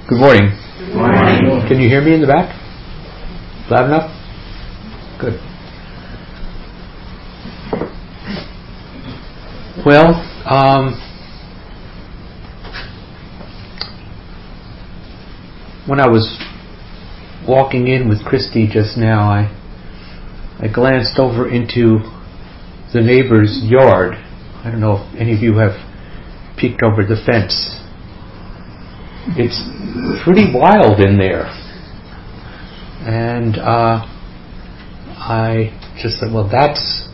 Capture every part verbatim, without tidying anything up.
Good morning. Good morning. Can you hear me in the back? Loud enough? Good. Well, um, when I was walking in with Christy just now, I I glanced over into the neighbor's yard. I don't know if any of you have peeked over the fence. It's pretty wild in there. And uh, I just said, well, that's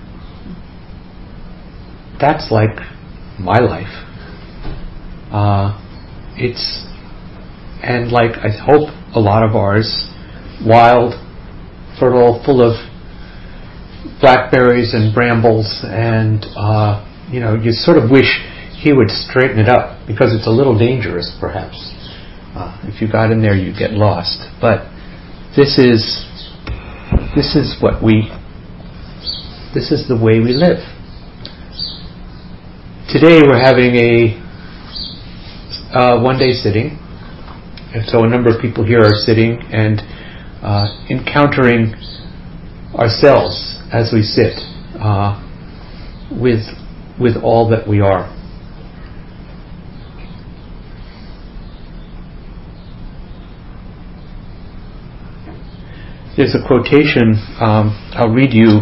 that's like my life. Uh, it's, and like I hope a lot of ours, wild, fertile, full of blackberries and brambles, and uh, you know, you sort of wish he would straighten it up, because it's a little dangerous, perhaps. Uh, if you got in there, you'd get lost. But this is this is what we this is the way we live. Today we're having a uh, one-day sitting, and so a number of people here are sitting and uh, encountering ourselves as we sit uh, with with all that we are. There's a quotation, um, I'll read you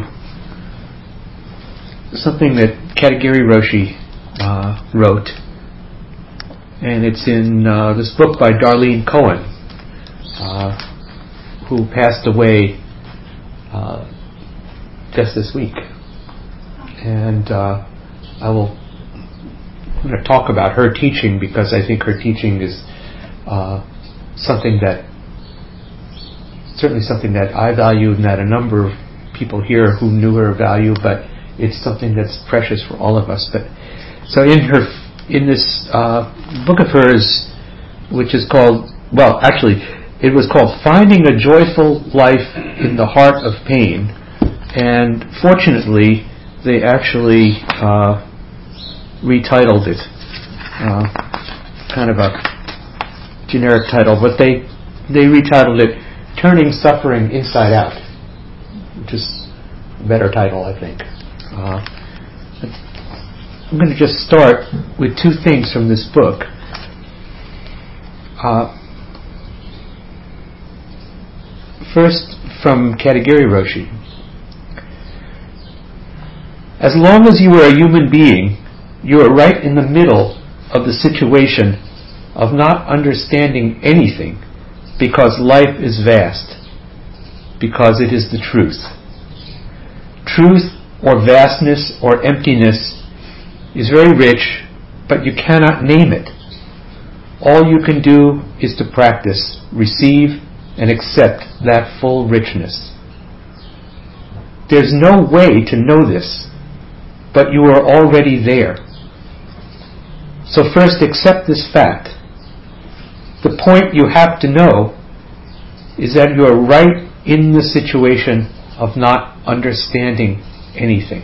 something that Katagiri Roshi uh, wrote, and it's in uh, this book by Darlene Cohen, uh, who passed away uh, just this week. And uh, I will I'm going to talk about her teaching, because I think her teaching is uh, something that certainly something that I value, and that a number of people here who knew her value, but it's something that's precious for all of us. But so in her, in this uh, book of hers, which is called, well, actually, it was called Finding a Joyful Life in the Heart of Pain, and fortunately, they actually uh, retitled it, uh, kind of a generic title, but they they retitled it Turning Suffering Inside Out, which is a better title, I think. Uh, I'm going to just start with two things from this book. Uh, first, from Katagiri Roshi. As long as you are a human being, you are right in the middle of the situation of not understanding anything, because life is vast, because it is the truth. Truth, or vastness, or emptiness is very rich, but you cannot name it. All you can do is to practice, receive, and accept that full richness. There's no way to know this, but you are already there. So first accept this fact. The point you have to know is that you are right in the situation of not understanding anything.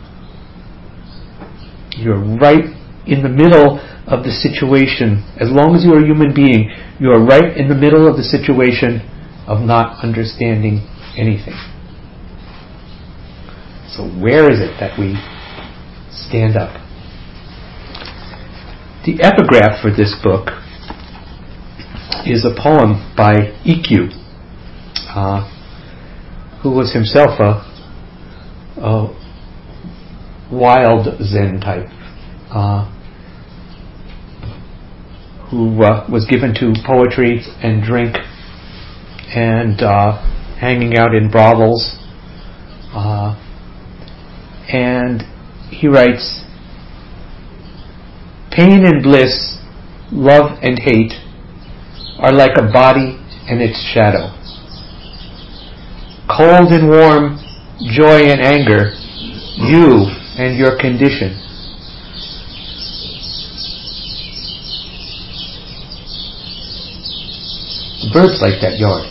You're right in the middle of the situation. As long as you're a human being, you are right in the middle of the situation of not understanding anything. So where is it that we stand up? The epigraph for this book is a poem by Ikkyu, uh, who was himself a, a wild Zen type, uh, who uh, was given to poetry and drink and uh, hanging out in brothels. Uh, and he writes, "Pain and bliss, love and hate are like a body and its shadow. Cold and warm, joy and anger, you and your condition. Birds like that yard.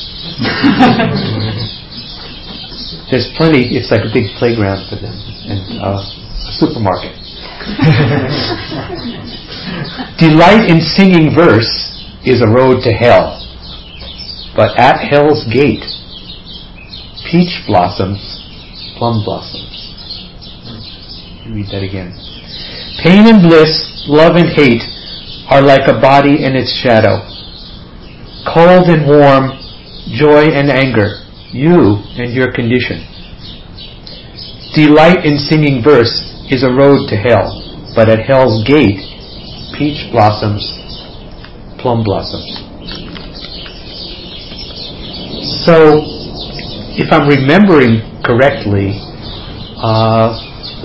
There's plenty, it's like a big playground for them, and uh, a supermarket. Delight in singing verse, is a road to hell, but at hell's gate, peach blossoms, plum blossoms. Read that again. Pain and bliss, love and hate are like a body and its shadow. Cold and warm, joy and anger, you and your condition. Delight in singing verse is a road to hell, but at hell's gate, peach blossoms, plum blossoms. So, if I'm remembering correctly, uh,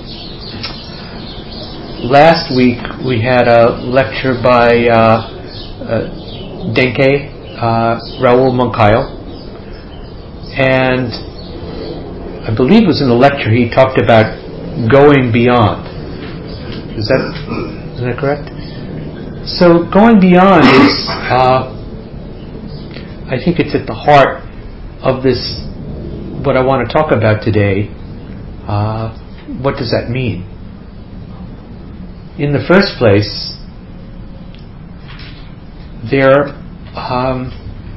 last week we had a lecture by uh, uh, Denke, uh, Raul Moncayo, and I believe it was in the lecture he talked about going beyond. Is that is that correct? So going beyond is, uh, I think it's at the heart of this, what I want to talk about today. Uh, what does that mean? In the first place, there, um,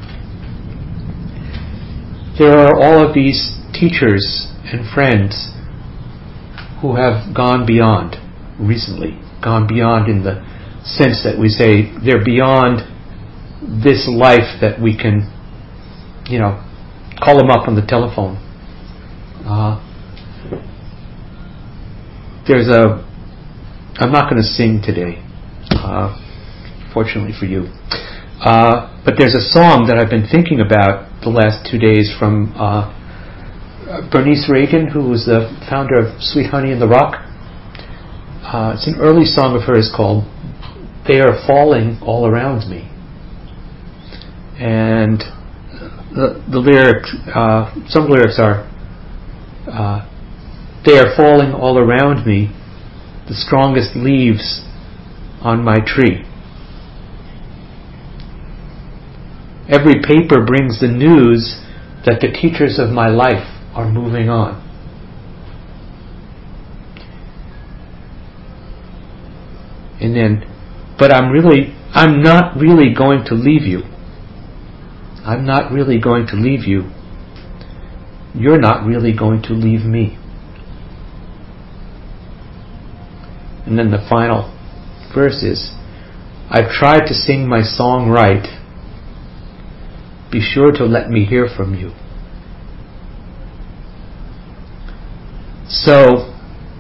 there are all of these teachers and friends who have gone beyond recently, gone beyond in the sense that we say they're beyond this life that we can, you know, call them up on the telephone. Uh, there's a, I'm not going to sing today, uh, fortunately for you, uh, but there's a song that I've been thinking about the last two days from uh, Bernice Reagan, who was the founder of Sweet Honey in the Rock. Uh, it's an early song of hers called "They Are Falling All Around Me," and the the lyrics, uh, some lyrics are, uh, "They are falling all around me, the strongest leaves on my tree. Every paper brings the news that the teachers of my life are moving on." And then, but I'm really, I'm not really going to leave you. I'm not really going to leave you. You're not really going to leave me. And then the final verse is, "I've tried to sing my song right. Be sure to let me hear from you." So,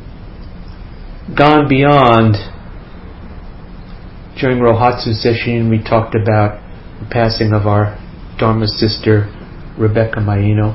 gone beyond, during Rohatsu session we talked about the passing of our Dharma sister, Rebecca Maino.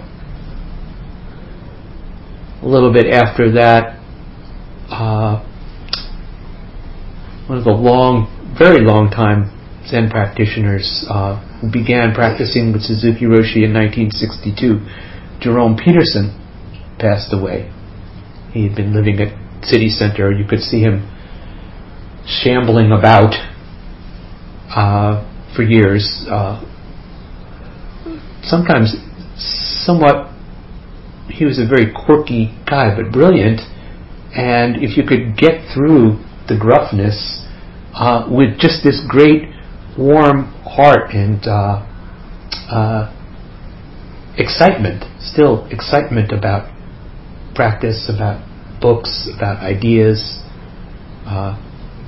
A little bit after that, uh, one of the long, very long time Zen practitioners uh, who began practicing with Suzuki Roshi in nineteen sixty-two, Jerome Peterson, passed away. He had been living at City Center. You could see him shambling about uh, for years. Uh, sometimes somewhat, he was a very quirky guy, but brilliant. And if you could get through the gruffness uh, with just this great warm heart and uh, uh, excitement, still excitement about practice, about books, about ideas. Uh,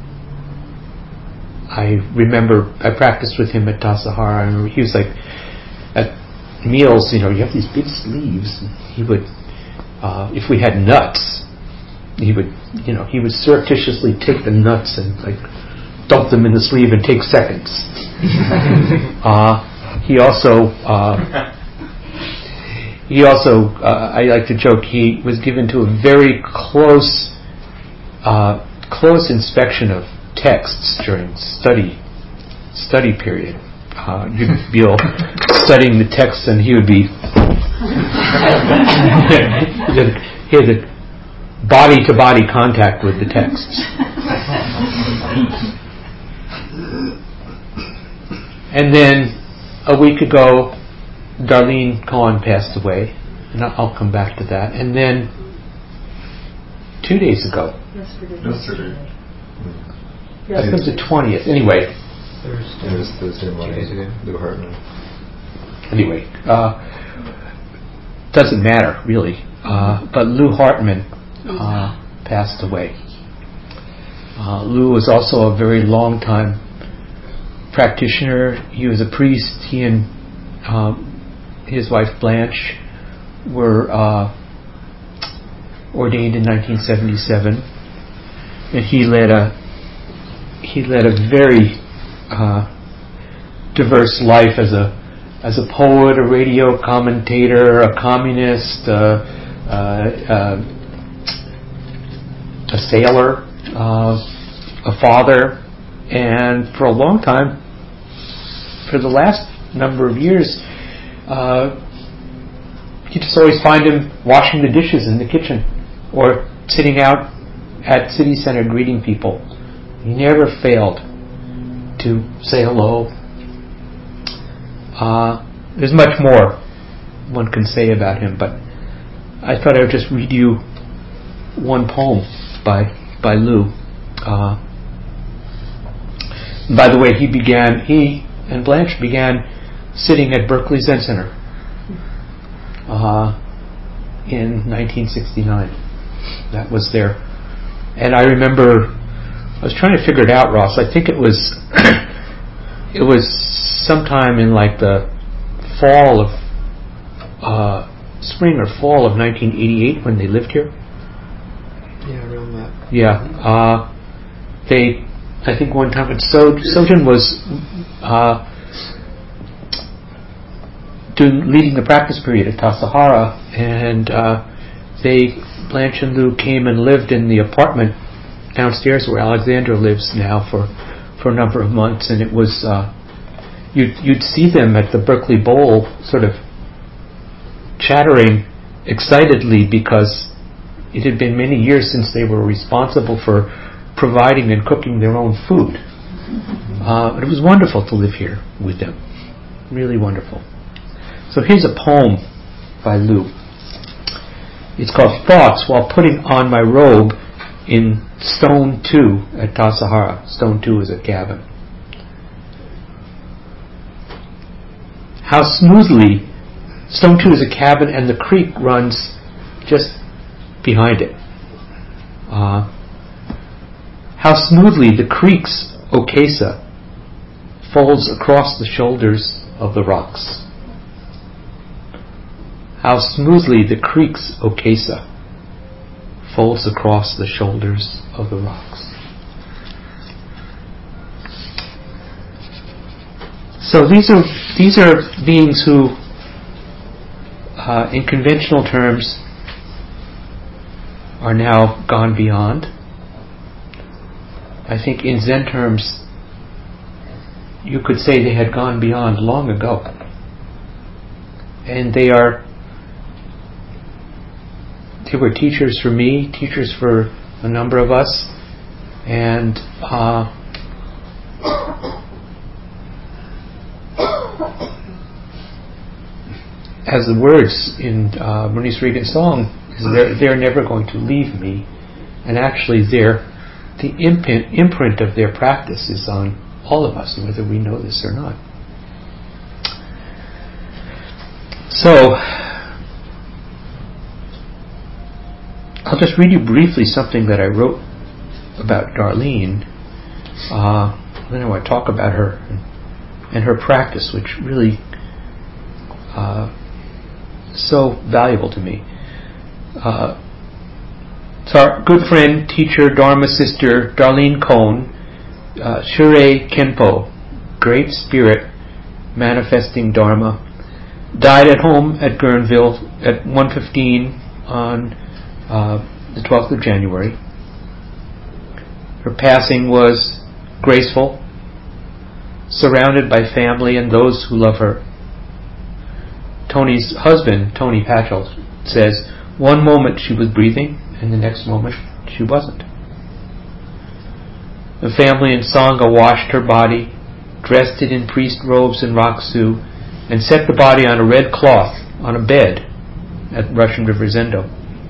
I remember I practiced with him at Tassajara, and he was like, at meals, you know, you have these big sleeves. He would, uh, if we had nuts, he would, you know, he would surreptitiously take the nuts and like dump them in the sleeve and take seconds. uh, he also, uh, he also, uh, I like to joke, he was given to a very close, uh, close inspection of texts during study, study period. Uh, you'd be all studying the texts, and he would be, he had a body-to-body contact with the texts. And then a week ago, Darlene Cohen passed away, and I'll come back to that. And then two days ago, yesterday, yesterday. I think it was the twentieth. Anyway, Thursday. It was Thursday morning. Lou Hartman. Anyway, uh, doesn't matter really. Uh, but Lou Hartman uh, passed away. Uh, Lou was also a very long time practitioner. He was a priest. He and um, his wife Blanche were uh, ordained in nineteen seventy-seven, and he led a he led a very uh, diverse life as a as a poet, a radio commentator, a communist, uh, uh, uh, a sailor, uh, a father, and for a long time, for the last number of years, uh, you just always find him washing the dishes in the kitchen or sitting out at City Center greeting people. He never failed to say hello. Uh, there's much more one can say about him, but I thought I would just read you one poem by by Lou. Uh, by the way, he began, he and Blanche began sitting at Berkeley Zen Center uh, in nineteen sixty-nine. That was their, and I remember I was trying to figure it out, Ross. I think it was it was sometime in like the fall of uh, spring or fall of nineteen eighty-eight when they lived here. Yeah, around that. Yeah, uh, they. I think one time when so Sojun was uh, doing leading the practice period at Tassajara, and uh, they Blanche and Lou came and lived in the apartment downstairs where Alexandra lives now for, for a number of months, and it was uh, you'd you'd see them at the Berkeley Bowl sort of chattering excitedly because it had been many years since they were responsible for providing and cooking their own food. Uh, it was wonderful to live here with them. Really wonderful. So here's a poem by Lou. It's called Thoughts While Putting On My Robe in Stone two at Tassajara. Stone two is a cabin. How smoothly, Stone two is a cabin and the creek runs just behind it. Uh, how smoothly the creek's Okesa folds across the shoulders of the rocks. How smoothly the creek's Okesa folds across the shoulders of the rocks. So these are these are beings who, uh, in conventional terms, are now gone beyond. I think in Zen terms, you could say they had gone beyond long ago. And they are, they were teachers for me, teachers for a number of us, and uh, as the words in uh, Bernice Regan's song, is they're, they're never going to leave me, and actually they're the imprint, imprint of their practice is on all of us, whether we know this or not. So, I'll just read you briefly something that I wrote about Darlene. Uh, then I want to talk about her and, and her practice, which really uh, is so valuable to me. Uh, So our good friend, teacher, Dharma sister, Darlene Cohn, uh, Shure Kenpo, great spirit manifesting Dharma, died at home at Guerneville at one fifteen on uh, the twelfth of January. Her passing was graceful, surrounded by family and those who love her. Tony's husband, Tony Patchell, says, one moment she was breathing, and the next moment she wasn't. The family in Sangha washed her body, dressed it in priest robes and raksu, and set the body on a red cloth on a bed at Russian River Zendo.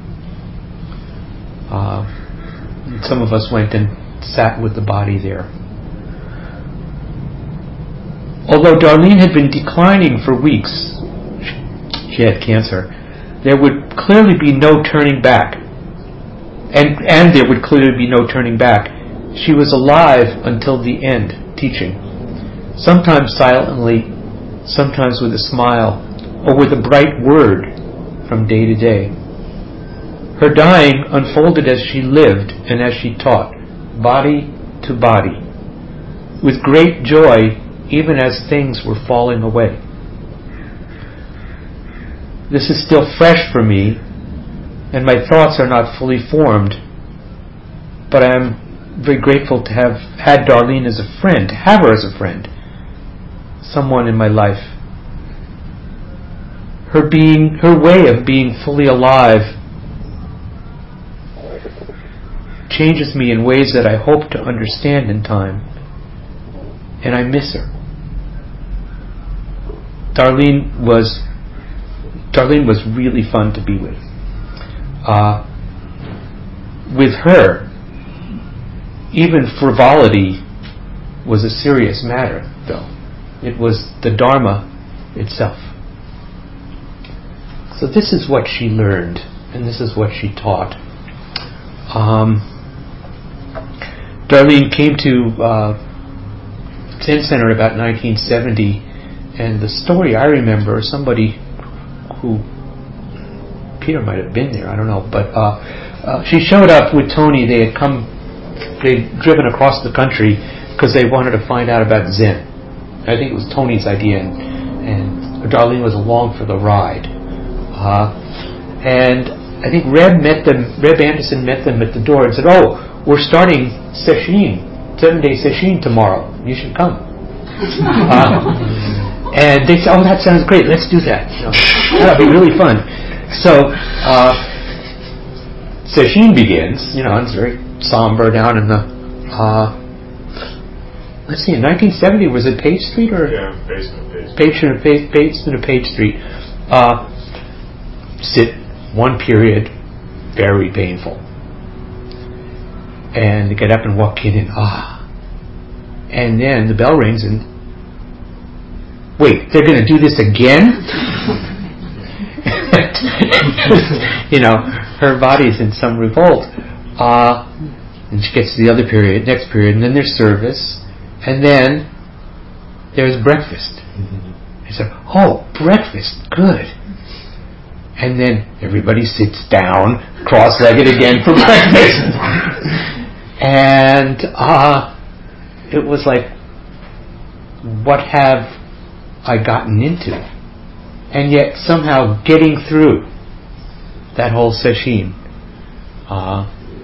Uh, some of us went and sat with the body there. Although Darlene had been declining for weeks, she had cancer, there would clearly be no turning back. And, and there would clearly be no turning back. She was alive until the end, teaching. Sometimes silently, sometimes with a smile, or with a bright word from day to day. Her dying unfolded as she lived and as she taught, body to body, with great joy even as things were falling away. This is still fresh for me, and my thoughts are not fully formed, but I am very grateful to have had Darlene as a friend, to have her as a friend, someone in my life. Her being, her way of being fully alive changes me in ways that I hope to understand in time, and I miss her. Darlene was Darlene was really fun to be with. Uh, with her, even frivolity was a serious matter, though. It was the Dharma itself. So this is what she learned, and this is what she taught. Um, Darlene came to uh, Zen Center about nineteen seventy, and the story I remember, somebody who, Peter might have been there, I don't know, but uh, uh, she showed up with Tony. They had come, they'd driven across the country because they wanted to find out about Zen. I think it was Tony's idea, and, and Darlene was along for the ride. Uh, and I think Reb met them, Reb Anderson met them at the door and said, "Oh, we're starting sesshin, seven-day sesshin tomorrow. You should come." uh, and they said, "Oh, that sounds great. Let's do that. You know, that'll be really fun." So, uh, sesshin begins. You know, it's very somber down in the. Uh, let's see, in nineteen seventy, was it Page Street or? Yeah, basement, basement. Basement, Page, basement of Page Street. Uh, sit one period, very painful. And they get up and walk in and ah. And then the bell rings and wait, they're going to do this again? You know, her body's in some revolt. Uh, and she gets to the other period, next period, and then there's service, and then there's breakfast. I said, "Oh, breakfast, good." And then everybody sits down, cross-legged again for breakfast. And uh, it was like, what have I gotten into? And yet somehow getting through that whole sesshin. Uh,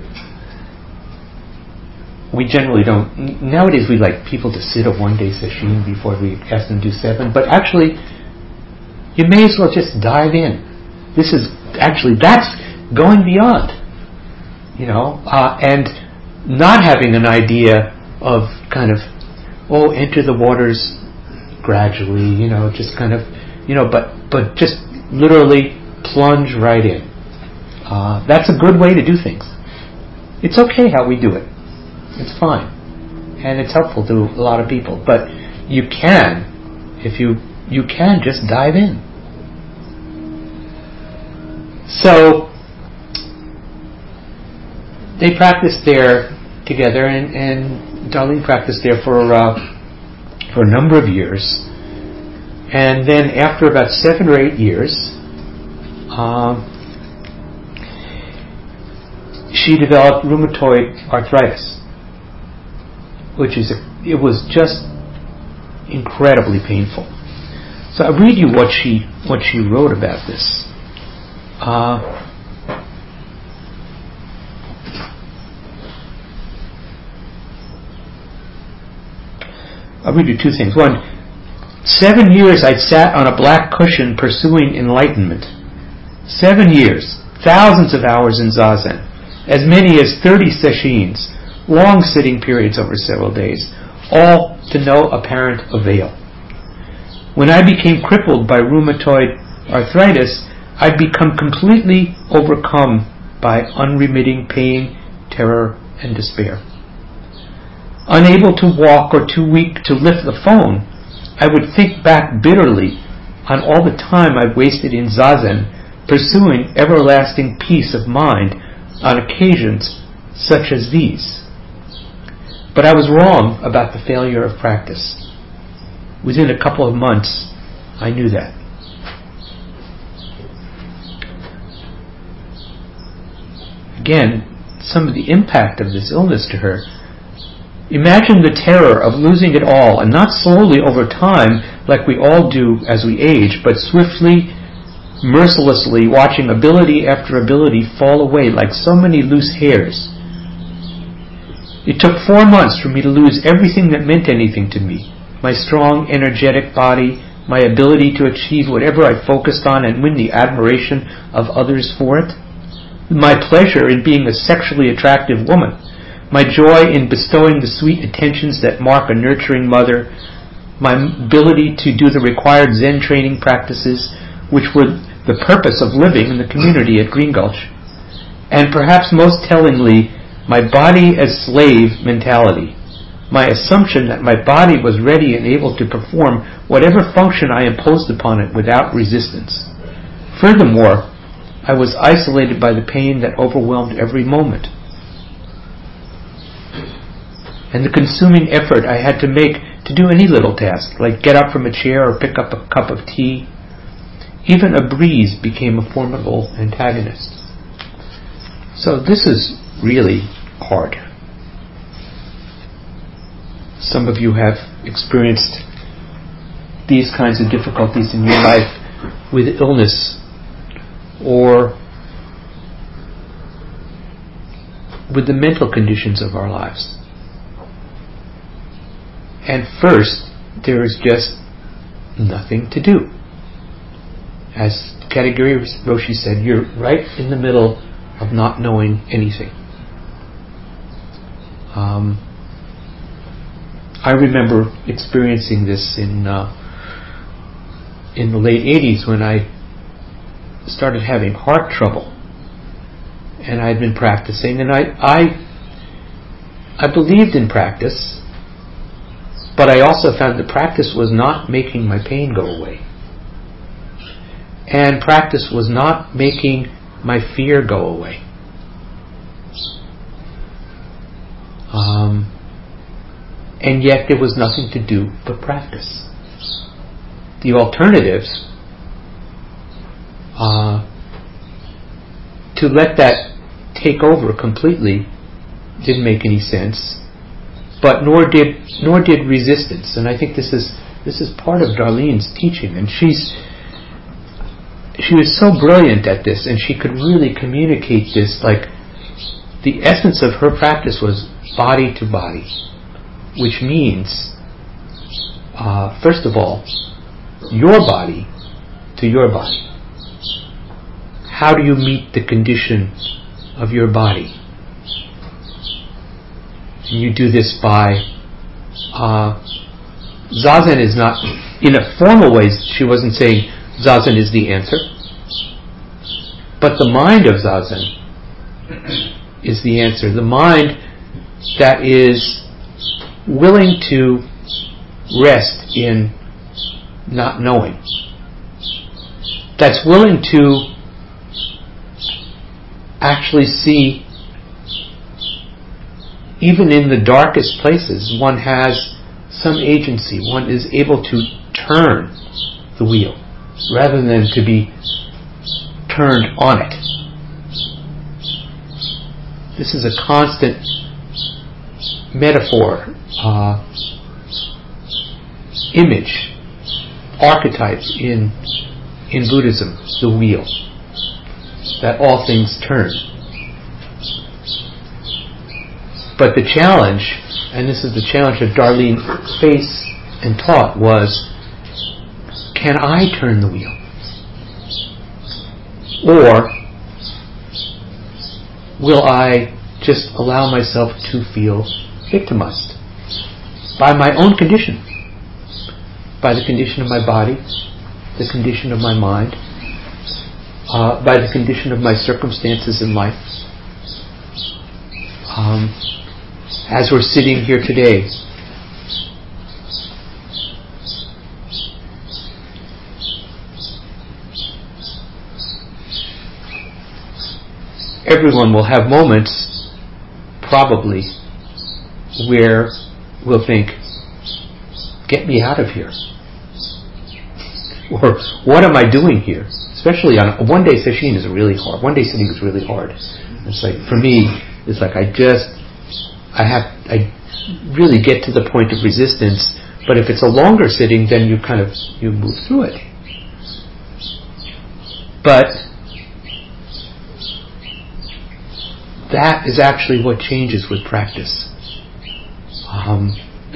we generally don't, nowadays we like people to sit a one-day sesshin before we ask them to do seven, but actually you may as well just dive in. This is actually, that's going beyond, you know, uh, and not having an idea of kind of, oh, enter the waters gradually, you know, just kind of, you know, but but just literally plunge right in. Uh, that's a good way to do things. It's okay how we do it. It's fine. And it's helpful to a lot of people. But you can, if you, you can just dive in. So they practiced there together, and, and Darlene practiced there for uh, for a number of years. And then after about seven or eight years, um, she developed rheumatoid arthritis, which is a, it was just incredibly painful. So I'll read you what she what she wrote about this. Uh, I'll read you two things. One, seven years I'd sat on a black cushion pursuing enlightenment. Seven years, thousands of hours in zazen, as many as thirty seshins, long sitting periods over several days, all to no apparent avail. When I became crippled by rheumatoid arthritis, I'd become completely overcome by unremitting pain, terror, and despair. Unable to walk or too weak to lift the phone, I would think back bitterly on all the time I wasted in zazen, pursuing everlasting peace of mind on occasions such as these. But I was wrong about the failure of practice. Within a couple of months, I knew that. Again, some of the impact of this illness to her. Imagine the terror of losing it all, and not slowly over time like we all do as we age, but swiftly, mercilessly watching ability after ability fall away like so many loose hairs. It took four months for me to lose everything that meant anything to me. My strong, energetic body, my ability to achieve whatever I focused on and win the admiration of others for it. My pleasure in being a sexually attractive woman. My joy in bestowing the sweet attentions that mark a nurturing mother. My ability to do the required Zen training practices, which were the purpose of living in the community at Green Gulch. And perhaps most tellingly, my body as slave mentality. My assumption that my body was ready and able to perform whatever function I imposed upon it without resistance. Furthermore, I was isolated by the pain that overwhelmed every moment. And the consuming effort I had to make to do any little task, like get up from a chair or pick up a cup of tea. Even a breeze became a formidable antagonist. So this is really hard. Some of you have experienced these kinds of difficulties in your life with illness or with the mental conditions of our lives. And first, there is just nothing to do. As Katagiri Roshi said, you're right in the middle of not knowing anything. Um, I remember experiencing this in uh, in the late eighties when I started having heart trouble, and I had been practicing, and I I I believed in practice, but I also found that practice was not making my pain go away, and practice was not making my fear go away. Um, and yet there was nothing to do but practice. The alternatives, uh, to let that take over completely, didn't make any sense. But nor did nor did resistance. And I think this is this is part of Darlene's teaching. And she's she was so brilliant at this, and she could really communicate this. Like, the essence of her practice was body to body, which means, uh, first of all, your body to your body. How do you meet the condition of your body? And you do this by uh, Zazen is not, in a formal way, she wasn't saying Zazen is the answer, but the mind of Zazen is the answer. The mind that is willing to rest in not knowing, that's willing to actually see, even in the darkest places, one has some agency. One is able to turn the wheel rather than to be turned on it. This is a constant metaphor, uh, image, archetype in in Buddhism, the wheel, that all things turn. But the challenge, and this is the challenge that Darlene faced and taught, was, can I turn the wheel? Or will I just allow myself to feel victimized by my own condition, by the condition of my body, the condition of my mind, uh, by the condition of my circumstances in life? Um, as we're sitting here today, everyone will have moments, probably, where we'll think, get me out of here. Or, what am I doing here? Especially on a one-day sesshin is really hard. One-day sitting is really hard. It's like, for me, it's like I just, I have, I really get to the point of resistance. But if it's a longer sitting, then you kind of, you move through it. But that is actually what changes with practice. Um,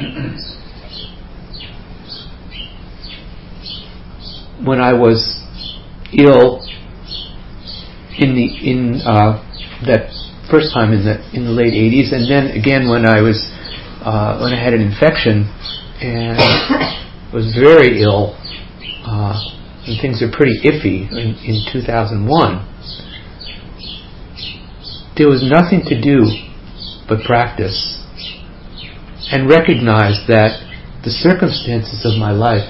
when I was ill in the in uh, that first time in the in the late eighties, and then again when I was uh, when I had an infection and was very ill, uh, and things are pretty iffy in, in two thousand one. There was nothing to do but practice and recognize that the circumstances of my life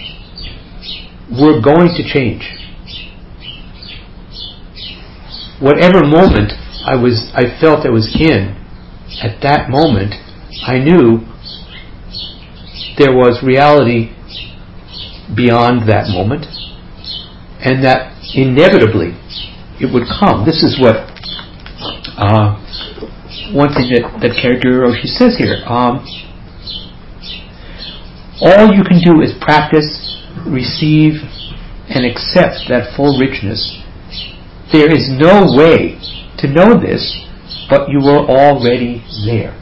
were going to change. Whatever moment I was, I felt I was in, at that moment, I knew there was reality beyond that moment, and that inevitably it would come. This is what uh, one thing that, that Karakuri Roshi says here. Um, all you can do is practice, receive, and accept that full richness. There is no way to know this, but you are already there.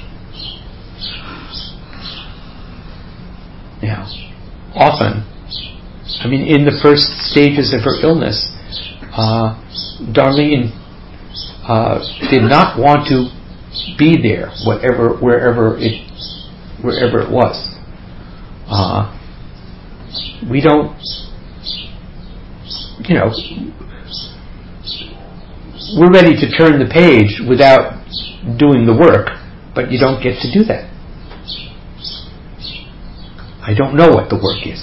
Now, often, I mean, in the first stages of her illness, uh, Darlene uh, did not want to be there, whatever, wherever it, wherever it was. Uh, we don't, you know, we're ready to turn the page without doing the work, but you don't get to do that. I don't know what the work is.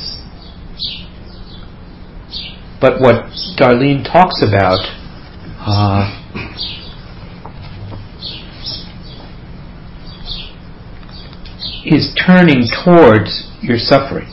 But what Darlene talks about uh, is turning towards your suffering.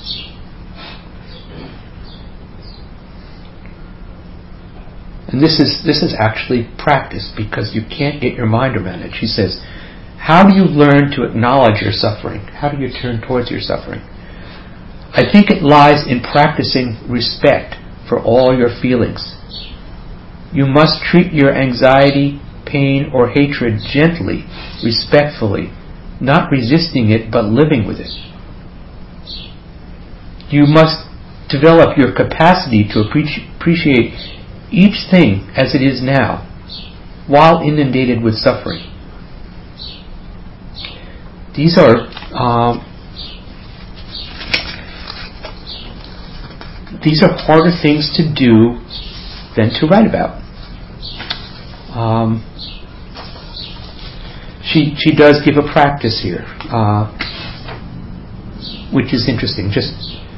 And this is this is actually practice, because you can't get your mind around it. She says, how do you learn to acknowledge your suffering? How do you turn towards your suffering? I think it lies in practicing respect for all your feelings. You must treat your anxiety, pain, or hatred gently, respectfully, not resisting it but living with it. You must develop your capacity to appreciate each thing as it is now, while inundated with suffering. These are um, these are harder things to do than to write about. Um, she she does give a practice here, uh, which is interesting. Just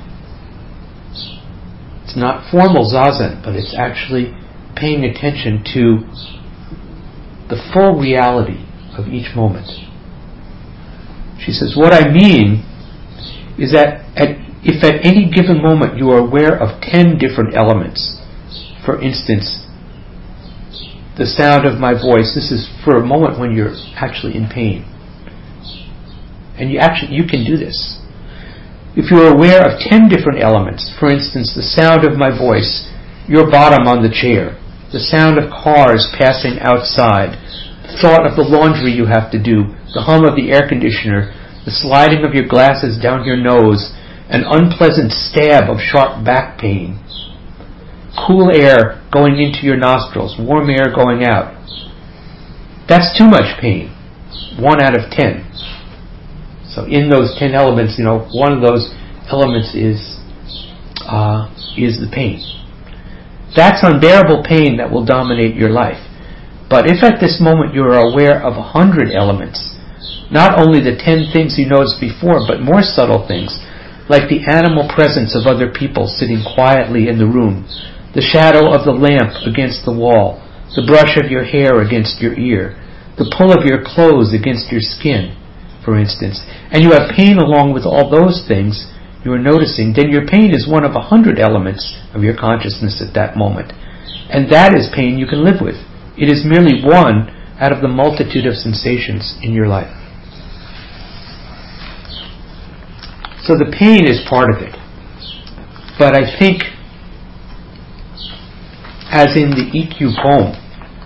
it's not formal zazen, but it's actually paying attention to the full reality of each moment. She says, what I mean is that at, if at any given moment you are aware of ten different elements, for instance, the sound of my voice, this is for a moment when you're actually in pain. And you actually, you can do this. If you are aware of ten different elements, for instance, the sound of my voice, your bottom on the chair, the sound of cars passing outside, the thought of the laundry you have to do, the hum of the air conditioner, the sliding of your glasses down your nose, an unpleasant stab of sharp back pain, cool air going into your nostrils, warm air going out. That's too much pain. One out of ten. So in those ten elements, you know, one of those elements is uh, is the pain. That's unbearable pain that will dominate your life. But if at this moment you are aware of a hundred elements, not only the ten things you noticed before, but more subtle things, like the animal presence of other people sitting quietly in the room, the shadow of the lamp against the wall, the brush of your hair against your ear, the pull of your clothes against your skin, for instance, and you have pain along with all those things you are noticing, then your pain is one of a hundred elements of your consciousness at that moment. And that is pain you can live with. It is merely one out of the multitude of sensations in your life. So the pain is part of it. But I think, as in the E Q poem,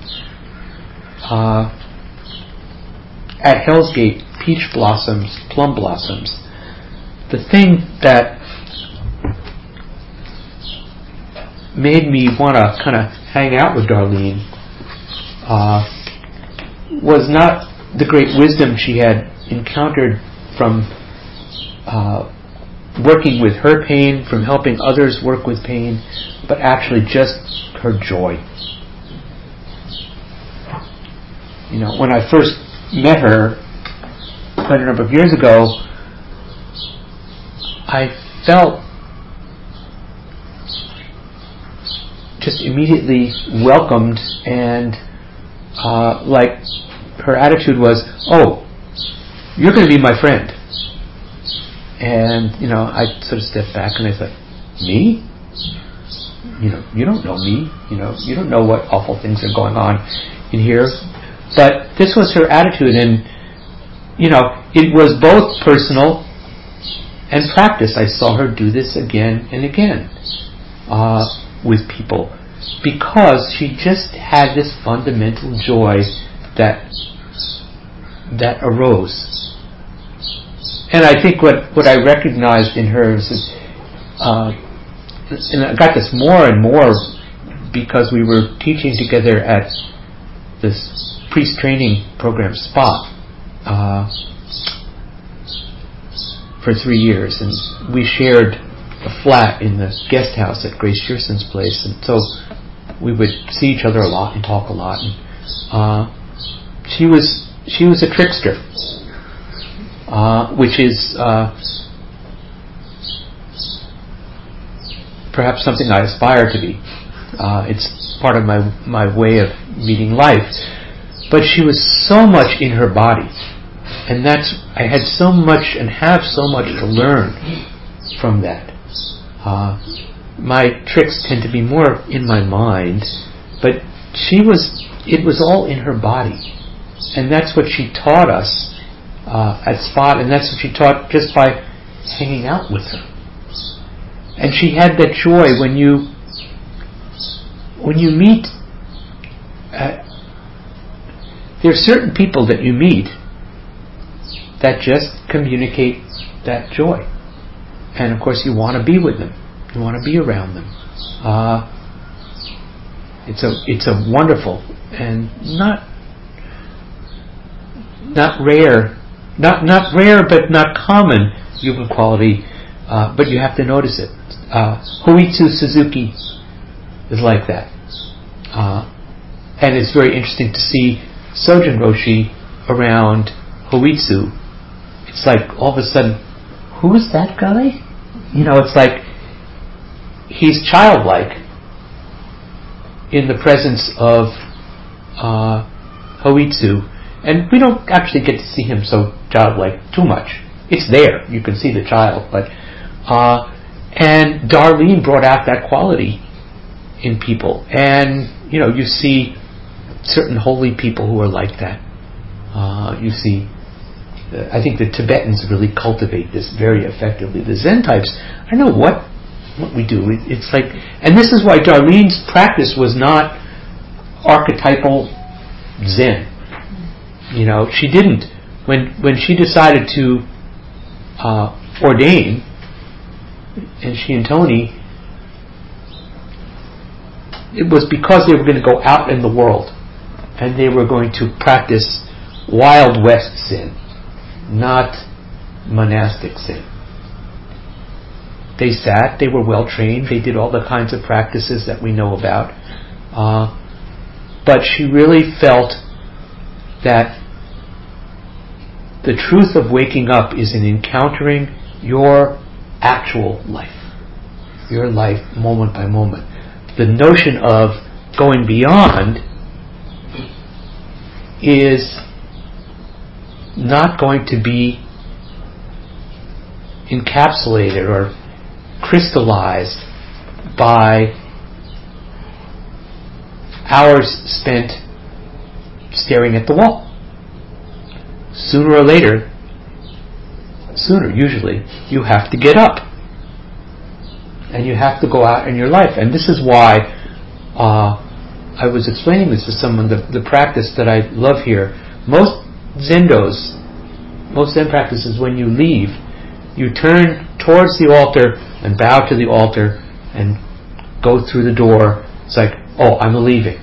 uh, at Hell's Gate, peach blossoms, plum blossoms, the thing that made me want to kind of hang out with Darlene uh, was not the great wisdom she had encountered from uh, working with her pain, from helping others work with pain, but actually just her joy. You know, when I first met her quite a number of years ago, I felt just immediately welcomed, and uh, like her attitude was, "Oh, you're going to be my friend." And you know, I sort of stepped back and I thought, "Me? You know, you don't know me. You know, you don't know what awful things are going on in here." But this was her attitude, and you know, it was both personal and practice. I saw her do this again and again uh, with people, because she just had this fundamental joy that that arose. And I think what, what I recognized in her is that, uh, and I got this more and more because we were teaching together at this priest training program, Spot, uh, for three years, and we shared a flat in the guest house at Grace Shearson's place, and so we would see each other a lot and talk a lot. And uh, she was she was a trickster, uh, which is uh, perhaps something I aspire to be. Uh, it's part of my my way of meeting life. But she was so much in her body, and that's I had so much and have so much to learn from that. Uh, my tricks tend to be more in my mind, but she was, it was all in her body. And that's what she taught us uh, at Spot, and that's what she taught just by hanging out with her. And she had that joy when you when you meet, uh, there are certain people that you meet that just communicate that joy. And of course you want to be with them. You want to be around them. Uh, it's a it's a wonderful and not not rare, not not rare but not common human quality. Uh, but you have to notice it. Uh, Hoitsu Suzuki is like that, uh, and it's very interesting to see Sojun Roshi around Hoitsu. It's like all of a sudden, who is that guy? You know, it's like he's childlike in the presence of uh, Hoitsu, and we don't actually get to see him so childlike too much. It's there, you can see the child, but uh, and Darlene brought out that quality in people, and you know, you see certain holy people who are like that. Uh, you see. I think the Tibetans really cultivate this very effectively. The Zen types, I don't know what what we do. It, it's like, and this is why Darlene's practice was not archetypal Zen. You know, she didn't when when she decided to uh, ordain, and she and Tony, it was because they were going to go out in the world and they were going to practice Wild West Zen, not monastic Zen. They sat, they were well trained, they did all the kinds of practices that we know about. Uh, but she really felt that the truth of waking up is in encountering your actual life, your life moment by moment. The notion of going beyond is not going to be encapsulated or crystallized by hours spent staring at the wall. Sooner or later, sooner usually, you have to get up. And you have to go out in your life. And this is why uh, I was explaining this to someone, the, the practice that I love here. Most Zendos, most Zen practices, when you leave, you turn towards the altar and bow to the altar and go through the door. It's like, oh, I'm leaving.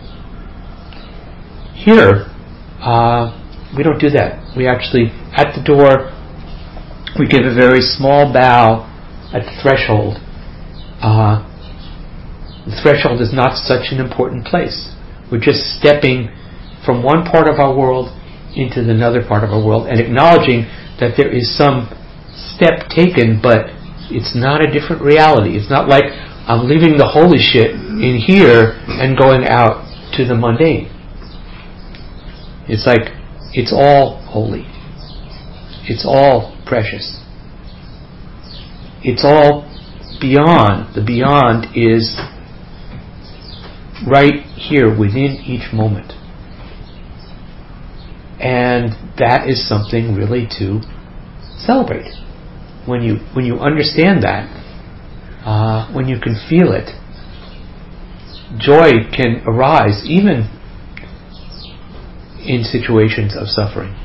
Here, uh, we don't do that. We actually, at the door, we give a very small bow at the threshold. Uh, the threshold is not such an important place. We're just stepping from one part of our world into another part of our world and acknowledging that there is some step taken, but it's not a different reality. It's not like I'm leaving the holy shit in here and going out to the mundane. It's like it's all holy. It's all precious. It's all beyond. The beyond is right here within each moment. And that is something really to celebrate. When you when you understand that, uh, when you can feel it, joy can arise even in situations of suffering.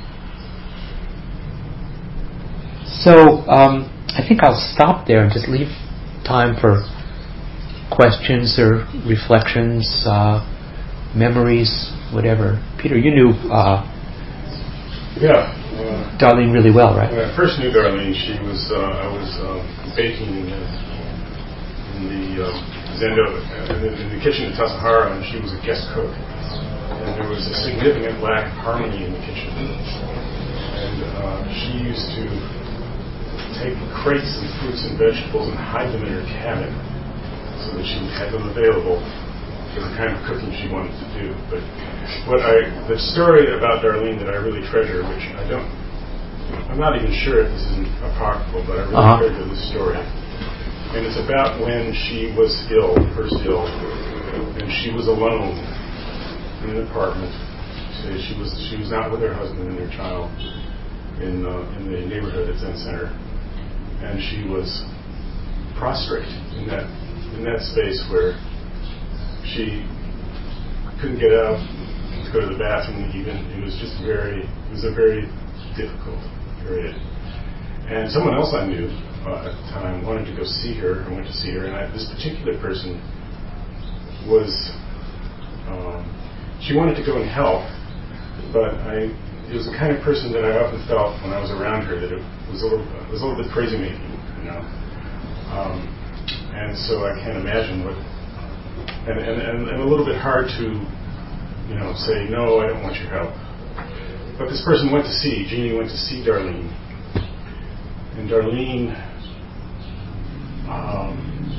So um, I think I'll stop there and just leave time for questions or reflections, uh, memories, whatever. Peter, you knew uh, yeah, uh, Darlene really well, right? When I first knew Darlene, she was uh, I was uh, baking in the, in the uh, Zendo in the, in the kitchen at Tassajara, and she was a guest cook. And there was a significant lack of harmony in the kitchen. And uh, she used to take crates of fruits and vegetables and hide them in her cabinet so that she had them available for the kind of cooking she wanted to do. But what I, the story about Darlene that I really treasure, which I don't, I'm not even sure if this is apocryphal, but I really uh-huh. treasure this story. And it's about when she was ill, first ill, and she was alone in an apartment. She, she was she was not with her husband and her child in uh, in the neighborhood at Zen Center, and she was prostrate in that in that space where she couldn't get out to go to the bathroom even. It was just very it was a very difficult period. And someone else I knew uh, at the time wanted to go see her. I went to see her, and I, this particular person was. Um, She wanted to go and help, but I, it was the kind of person that I often felt when I was around her that it was a little, it was a little bit crazy making, you know. Um, and so I can't imagine what, and, and, and, and a little bit hard to, you know, say, no, I don't want your help. But this person went to see, Jeannie went to see Darlene. And Darlene um,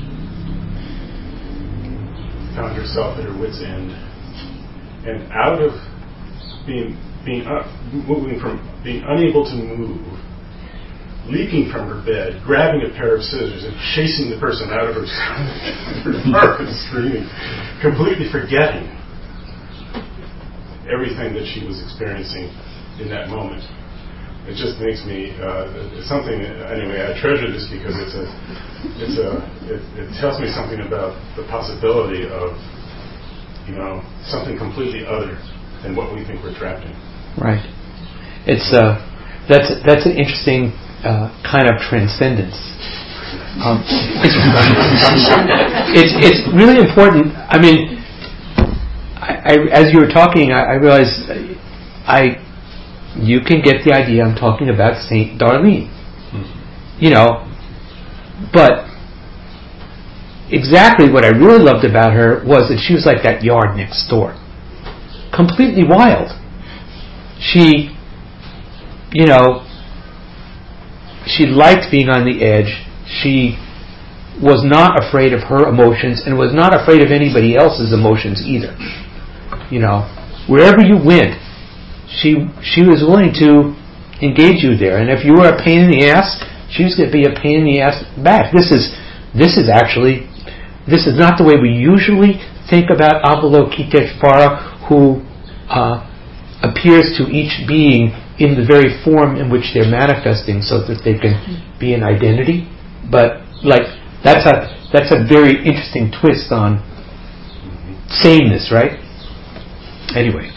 found herself at her wit's end. And out of being being up, moving from being unable to move, leaping from her bed, grabbing a pair of scissors and chasing the person out of her apartment, screaming, completely forgetting everything that she was experiencing in that moment. It just makes me uh, it's something. Anyway, I treasure this because it's a it's a it, it tells me something about the possibility of. You know, something completely other than what we think we're trapped in. Right. It's uh, that's that's an interesting uh, kind of transcendence. Um, it's, it's it's really important. I mean, I, I, as you were talking, I, I realized I you can get the idea I'm talking about Saint Darlene. Mm-hmm. You know, but. Exactly what I really loved about her was that she was like that yard next door. Completely wild. She, you know, she liked being on the edge. She was not afraid of her emotions and was not afraid of anybody else's emotions either. You know, wherever you went, she she was willing to engage you there. And if you were a pain in the ass, she was going to be a pain in the ass back. This is this is actually this is not the way we usually think about Avalokiteshvara, who uh, appears to each being in the very form in which they're manifesting, so that they can be an identity. But like that's a that's a very interesting twist on sameness, right? Anyway,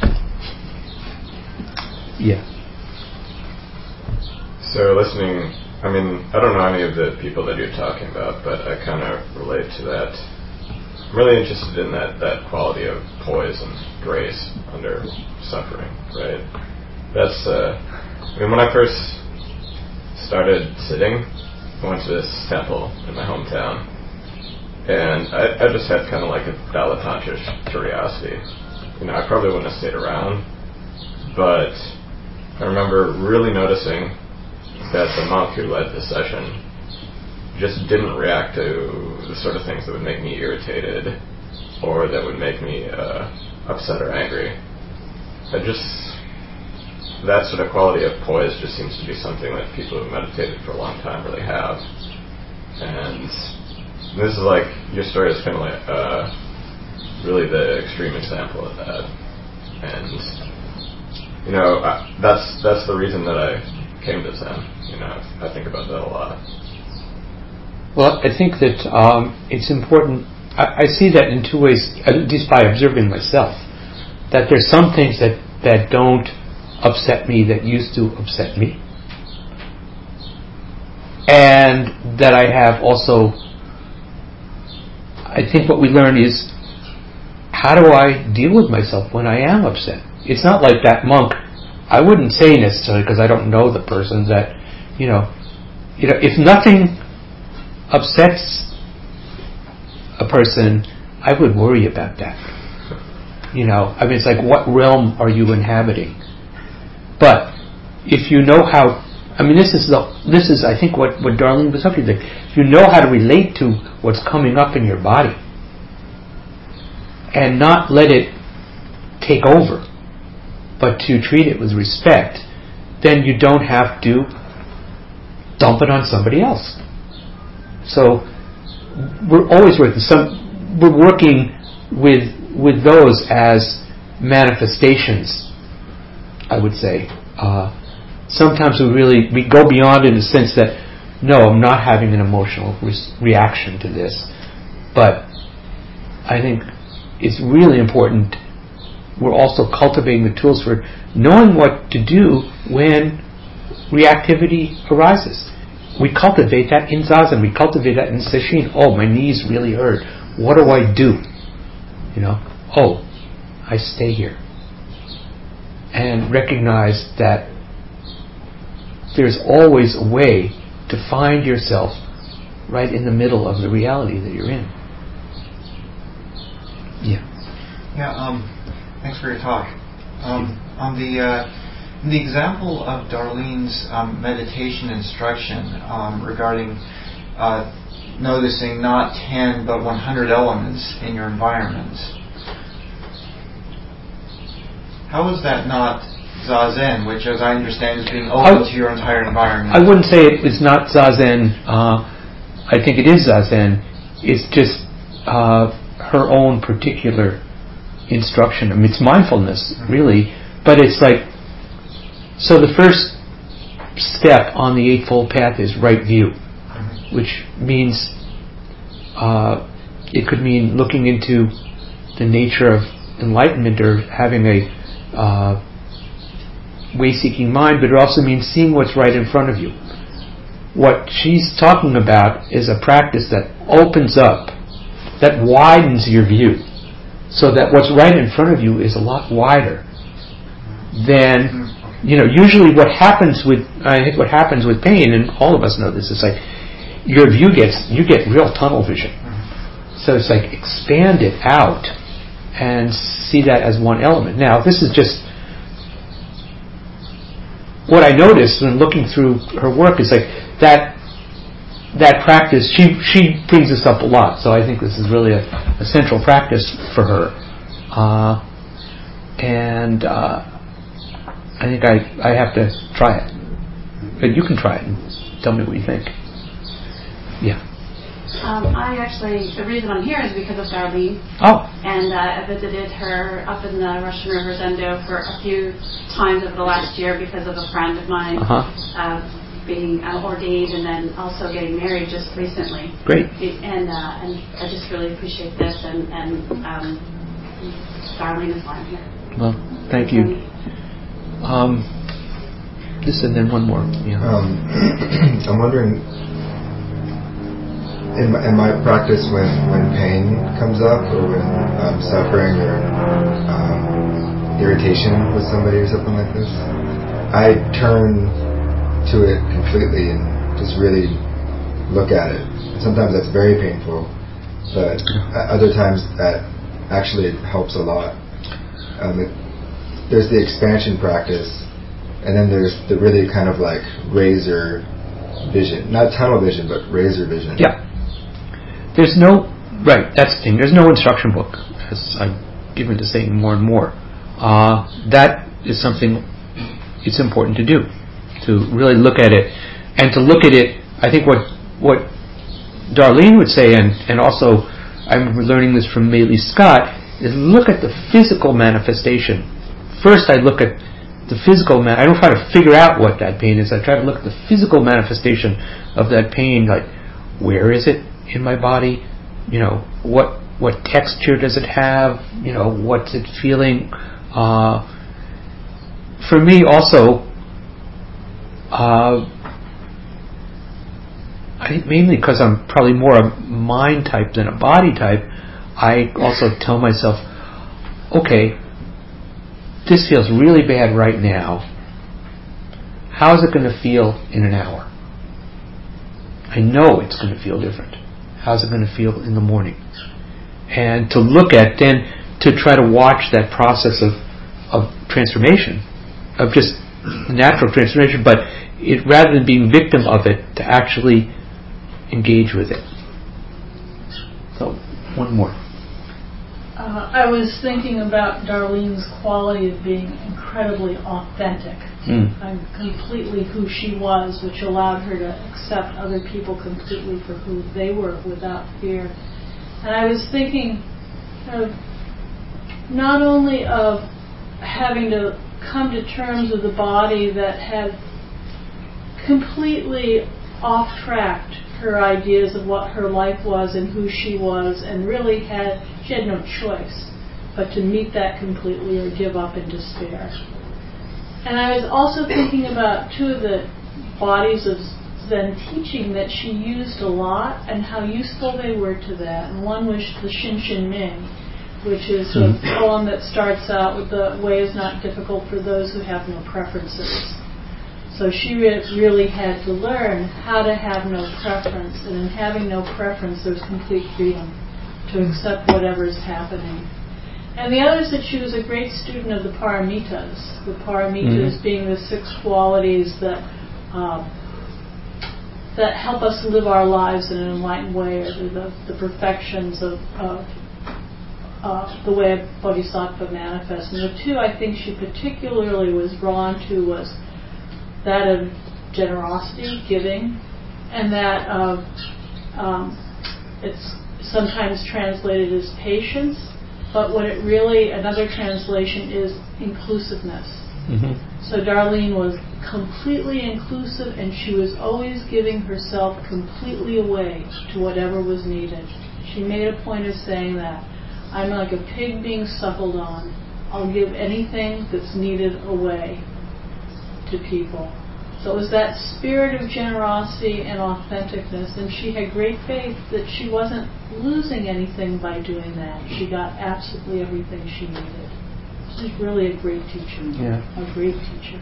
yeah. So listening, I mean, I don't know any of the people that you're talking about, but I kind of relate to that. I'm really interested in that, that quality of poise and grace under suffering, right? That's, uh, I mean, when I first started sitting, I went to this temple in my hometown, and I, I just had kind of like a dilettantish curiosity. You know, I probably wouldn't have stayed around, but I remember really noticing that the monk who led the session just didn't react to the sort of things that would make me irritated or that would make me uh, upset or angry. I just, that sort of quality of poise just seems to be something that people who've meditated for a long time really have. And this is like, your story is kind of like uh, really the extreme example of that. And, you know, I, that's that's the reason that I came to Zen. You know, I think about that a lot. Well, I think that um, it's important. I, I see that in two ways, at least by observing myself, that there's some things that, that don't upset me that used to upset me, and that I have also. I think what we learn is, how do I deal with myself when I am upset? It's not like that monk. I wouldn't say necessarily, because I don't know the person, that, you know, you know, if nothing upsets a person, I would worry about that. You know, I mean, it's like, what realm are you inhabiting? But if you know how, I mean, this is the, this is, I think, what, what Darlene was talking about. If you know how to relate to what's coming up in your body, and not let it take over, but to treat it with respect, then you don't have to dump it on somebody else. So we're always working. Some we're working with with those as manifestations, I would say. Uh, sometimes we really we go beyond in the sense that, no, I'm not having an emotional re- reaction to this, but I think it's really important. We're also cultivating the tools for knowing what to do when reactivity arises. We cultivate that in Zazen. We cultivate that in Sesshin. Oh, my knees really hurt. What do I do? You know, oh, I stay here. And recognize that there's always a way to find yourself right in the middle of the reality that you're in. Yeah. Yeah, um... Thanks for your talk. Um, on the uh, in the example of Darlene's um, meditation instruction um, regarding uh, noticing not ten but one hundred elements in your environment, how is that not Zazen, which, as I understand, is being open I, to your entire environment? I wouldn't say it is not Zazen. Uh, I think it is Zazen. It's just uh, her own particular instruction. I mean, it's mindfulness, really, but it's like, so the first step on the Eightfold Path is right view, which means uh, it could mean looking into the nature of enlightenment or having a uh, way-seeking mind, but it also means seeing what's right in front of you. What she's talking about is a practice that opens up, that widens your view, so that what's right in front of you is a lot wider than, you know, usually what happens with, I think what happens with pain, and all of us know this, it's like your view gets, you get real tunnel vision. So it's like expand it out and see that as one element. Now, this is just what I noticed when looking through her work is like that that practice, she she brings this up a lot, so I think this is really a, a central practice for her. Uh, and uh, I think I, I have to try it. But you can try it and tell me what you think. Yeah. Um, I actually, the reason I'm here is because of Darlene. Oh. And uh, I visited her up in the Russian River Zendo for a few times over the last year because of a friend of mine Uh-huh. uh, being uh, ordained and then also getting married just recently. Great. And uh, and I just really appreciate this, and, and um, Darlene is why I'm here. Well, thank you. Um, this and then one more. Yeah. Um, I'm wondering, in my, in my practice, when, when pain comes up or when I'm suffering or um, irritation with somebody or something like this, I turn to it completely and just really look at it. And sometimes that's very painful, but other times that actually helps a lot. Um, it, there's the expansion practice, and then there's the really kind of like razor vision, not tunnel vision, but razor vision. Yeah. There's no, right, that's the thing, there's no instruction book, as I'm given to saying more and more. Uh, that is something it's important to do, to really look at it. And to look at it, I think what what Darlene would say, and, and also I'm learning this from Maylie Scott, is look at the physical manifestation. First I look at the physical man. I don't try to figure out what that pain is. I try to look at the physical manifestation of that pain, like where is it in my body? You know, what what texture does it have? You know, what's it feeling? Uh, for me also, uh, I think mainly because I'm probably more a mind type than a body type, I also tell myself, okay, this feels really bad right now. How is it going to feel in an hour? I know it's going to feel different. How's it going to feel in the morning? And to look at, then to try to watch that process of of transformation, of just natural transformation, but it, rather than being victim of it, to actually engage with it. So, one more. Uh, I was thinking about Darlene's quality of being incredibly authentic. Mm. I'm completely who she was, which allowed her to accept other people completely for who they were without fear. And I was thinking of not only of having to come to terms with a body that had completely off-tracked her ideas of what her life was and who she was, and really had she had no choice but to meet that completely or give up in despair. And I was also thinking about two of the bodies of Zen teaching that she used a lot and how useful they were to that. And one was the Shin Shin Ming, which is a poem that starts out with the way is not difficult for those who have no preferences. So she re- really had to learn how to have no preference, and in having no preference, there's complete freedom to accept whatever's happening. And the other is that she was a great student of the paramitas, the paramitas mm-hmm. being the six qualities that um, that help us live our lives in an enlightened way, or the, the perfections of, of uh, the way a bodhisattva manifests. And the two I think she particularly was drawn to was that of generosity, giving, and that of, um, it's sometimes translated as patience, but what it really, another translation is inclusiveness. Mm-hmm. So Darlene was completely inclusive, and she was always giving herself completely away to whatever was needed. She made a point of saying that. I'm like a pig being suckled on. I'll give anything that's needed away to people. So it was that spirit of generosity and authenticness, and she had great faith that she wasn't losing anything by doing that. She got absolutely everything she needed. She's really a great teacher. Yeah. A great teacher.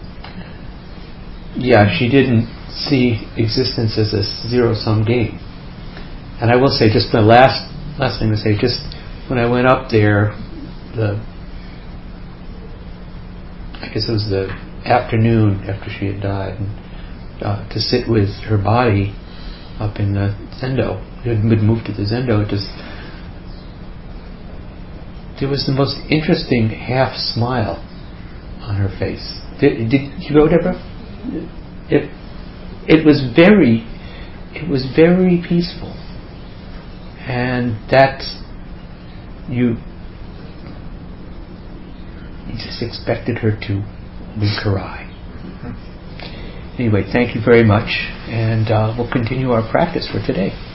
Yeah, she didn't see existence as a zero-sum game. And I will say, just the last last thing to say, just when I went up there, the I guess it was the afternoon after she had died, and, uh, to sit with her body up in the Zendo. We had moved to the Zendo. It just there was the most interesting half smile on her face. Did, did you go, Deborah? It it was very it was very peaceful, and that's you. You just expected her to wink her eye. Anyway, thank you very much, and uh, we'll continue our practice for today.